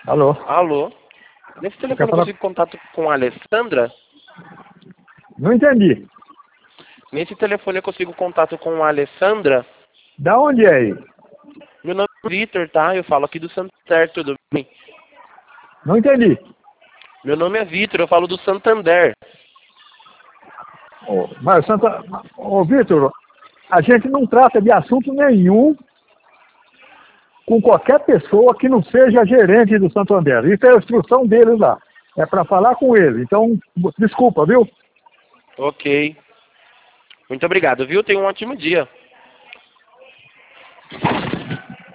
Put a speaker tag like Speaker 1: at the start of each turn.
Speaker 1: Alô?
Speaker 2: Alô? Nesse telefone eu
Speaker 1: falar?
Speaker 2: consigo contato com a Alessandra?
Speaker 1: Não entendi.
Speaker 2: Nesse telefone eu consigo contato com a Alessandra?
Speaker 1: Da onde é aí?
Speaker 2: Meu nome é Vitor, tá? Eu falo aqui do Santander, tudo bem?
Speaker 1: Não entendi.
Speaker 2: Meu nome é Vitor, eu falo do Santander.
Speaker 1: Mas, Vitor, a gente não trata de assunto nenhum com qualquer pessoa que não seja gerente do Santander. Isso é a instrução deles lá. É para falar com ele. Então, desculpa, viu?
Speaker 2: Ok. Muito obrigado, viu? Tenha um ótimo dia.